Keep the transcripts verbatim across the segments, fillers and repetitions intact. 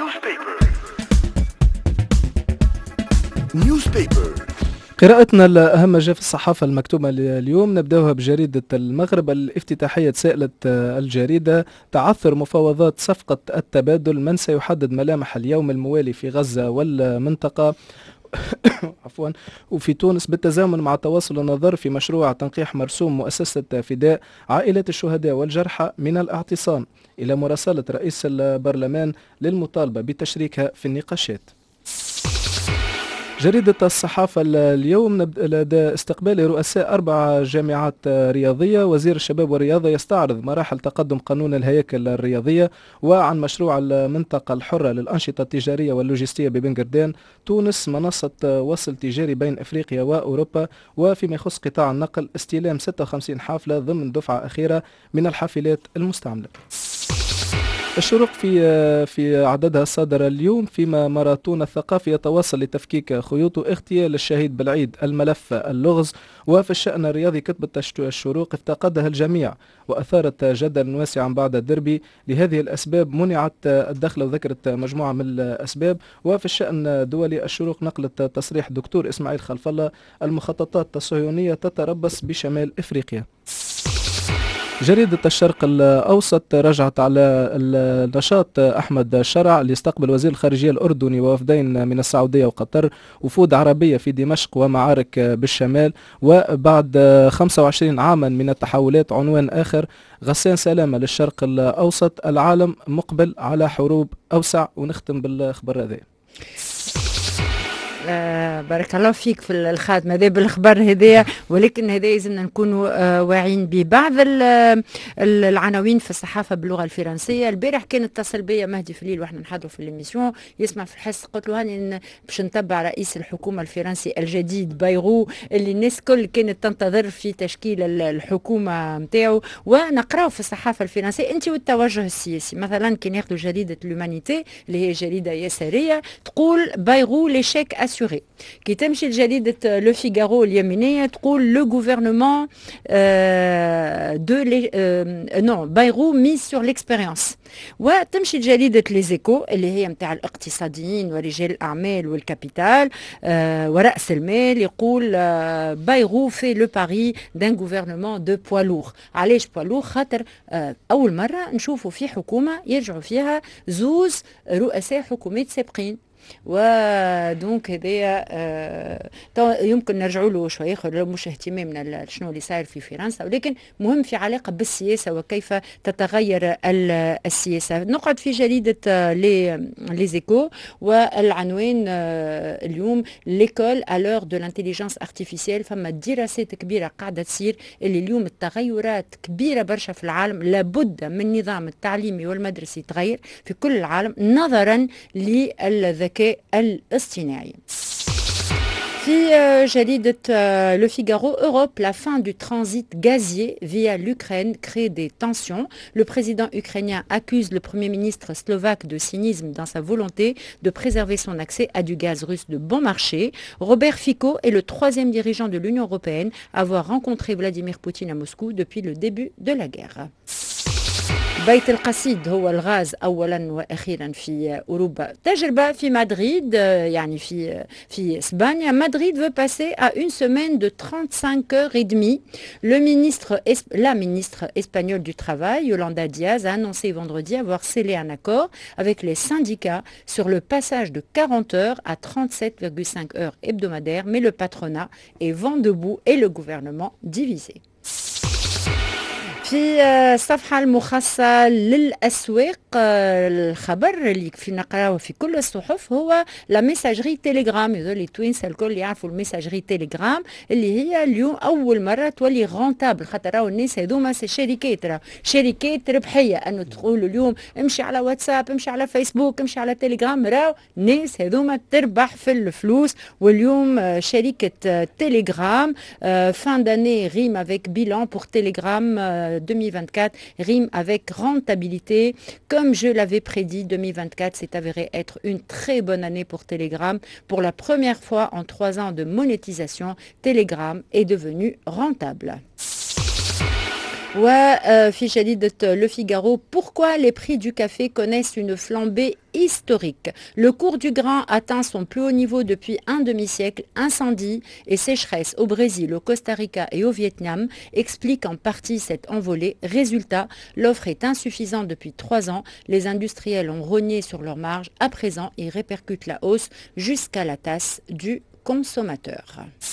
نيوزبيبر. قراءتنا لأهم ما جاء في الصحافة المكتوبة اليوم نبدأها بجريدة المغرب. الافتتاحية تساءلت الجريدة: تعثر مفاوضات صفقة التبادل، من سيحدد ملامح اليوم الموالي في غزة والمنطقة؟ عفوا. وفي تونس بالتزامن مع تواصل النظر في مشروع تنقيح مرسوم مؤسسة فداء عائلات الشهداء والجرحى من الاعتصام إلى مراسلة رئيس البرلمان للمطالبة بتشريكها في النقاشات. جريدة الصحافة اليوم لدى استقبال رؤساء أربع جامعات رياضية، وزير الشباب والرياضة يستعرض مراحل تقدم قانون الهياكل الرياضية، وعن مشروع المنطقة الحرة للأنشطة التجارية واللوجستية ببنغردان. تونس منصة وصل تجاري بين إفريقيا وأوروبا. وفيما يخص قطاع النقل استلام ستة وخمسين حافلة ضمن دفعة أخيرة من الحافلات المستعملة. الشروق في في عددها الصادر اليوم: فيما ماراثون الثقافي يتواصل لتفكيك خيوط اغتيال الشهيد بالعيد الملف اللغز. وفي الشأن الرياضي كتبت الشروق: افتقدها الجميع وأثارت جدلا واسعا بعد الدربي، لهذه الأسباب منعت الدخل، وذكرت مجموعة من الأسباب. وفي الشأن الدولي الشروق نقلت تصريح دكتور إسماعيل خلف الله: المخططات الصهيونية تتربص بشمال إفريقيا. جريدة الشرق الأوسط رجعت على النشاط أحمد شرع اللي استقبل وزير الخارجية الأردني ووفدين من السعودية وقطر، وفود عربية في دمشق ومعارك بالشمال. وبعد خمسة وعشرين عاما من التحولات، عنوان آخر: غسان سلامة للشرق الأوسط، العالم مقبل على حروب أوسع. ونختم بالخبر هذا. آه بارك الله فيك في الخاتمة هذا بالخبر هذايا، ولكن هذا لازمنا نكونوا آه واعيين ببعض العناوين في الصحافة باللغة الفرنسية. البارح كان اتصل بيا مهدي في الليل واحنا نحضروا في الاميسيون يسمع في الحس، قلت له هاني باش نتبع رئيس الحكومة الفرنسي الجديد بايرو اللي الناس كل كانت تنتظر في تشكيل الحكومة نتاعو، ونقراو في الصحافة الفرنسية انت والتوجه السياسي. مثلا كان ياخذوا جريدة لومانيتي اللي هي جريدة يسارية تقول بايرو ليشيك assuré. كي تمشي لجريدة لو فيغارو اليمينية تقول لو غوفرنمون دو نو بايرو ميز سور ليكسبيريونس. وتمشي لجريدة ليزيكو اللي هي متاع الاقتصاديين ورجال الأعمال والكابيتال آه ورأس المال، يقول آه بايرو في لو باري دان غوفرنمون دو بوالور. علاش بوالور؟ خاطر آه أول مرة نشوفوا في حكومة يرجعوا فيها زوز رؤساء حكومات سابقين. ودونك هذايا آه يمكن نرجعوا له شويه اخر، مش اهتمامنا شنو اللي صاير في فرنسا، ولكن مهم في علاقه بالسياسه وكيف تتغير السياسه. نقعد في جريده آه لي ليزيكو والعنوان آه اليوم: ليكول à l'heure de l'intelligence artificielle. فما دراسات كبيره قاعده تصير اللي اليوم التغيرات كبيره برشا في العالم، لابد من النظام التعليمي والمدرسي يتغير في كل العالم نظرا للذكاء الاصطناعي. في جريدة Le Figaro, Europe, la fin du transit gazier via l'Ukraine crée des tensions. Le président ukrainien accuse le premier ministre slovaque de cynisme dans sa volonté de préserver son accès à du gaz russe de bon marché. Robert Fico est le troisième dirigeant de l'Union européenne à avoir rencontré Vladimir Poutine à Moscou depuis le début de la guerre. بيت القصيد هو الغاز أولا وأخيرا في أوروبا. تجربة في مدريد، يعني في في إسبانيا. Madrid veut passer à une semaine de trente-cinq heures et demie. Le ministre, la ministre espagnole du Travail, Yolanda Díaz, a annoncé vendredi avoir scellé un accord avec les syndicats sur le passage de quarante heures à trente-sept virgule cinq heures hebdomadaires, mais le patronat est vent debout et le gouvernement divisé. في الصفحة المخصصة للأسواق الخبر اللي في نقرأه في كل الصحف هو لا ميساجري تيليجرام. يقول لي توينس الكل يعرفوا الميساجري تيليجرام اللي هي اليوم أول مرة تولي غونتابل، خاطر راهو الناس هذوما سي شركات، راهو شركات ربحية. أنه تقولوا اليوم امشي على واتساب، امشي على فيسبوك، امشي على تيليجرام، راهو الناس هذوما تربح في الفلوس. واليوم شركة تيليجرام فان داني ريم افيك بيلان بور تيليجرام deux mille vingt-quatre rime avec rentabilité. Comme je l'avais prédit, deux mille vingt-quatre s'est avéré être une très bonne année pour Telegram. Pour la première fois en trois ans de monétisation, Telegram est devenu rentable. وفي جريدة Le Figaro, pourquoi les prix du café connaissent une flambée historique. Le cours du grain atteint son plus haut niveau depuis un demi-siècle. Incendies et sécheresse au Brésil, au Costa Rica et au Vietnam expliquent en partie cette envolée. Résultat, l'offre est insuffisante depuis trois ans. Les industriels ont rogné sur leurs marges. À présent, ils répercutent la hausse jusqu'à la tasse du consommateur.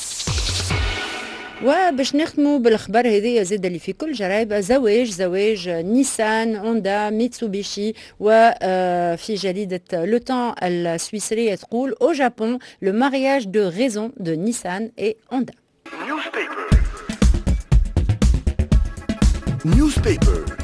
وباش نختموا بالاخبار هذه زاد اللي في كل جرايب زواج زواج نيسان هوندا ميتسوبيشي وفي جريدة لو تان السويسرية تقول au Japon le mariage de raison de Nissan et Honda. Newspaper. Newspaper.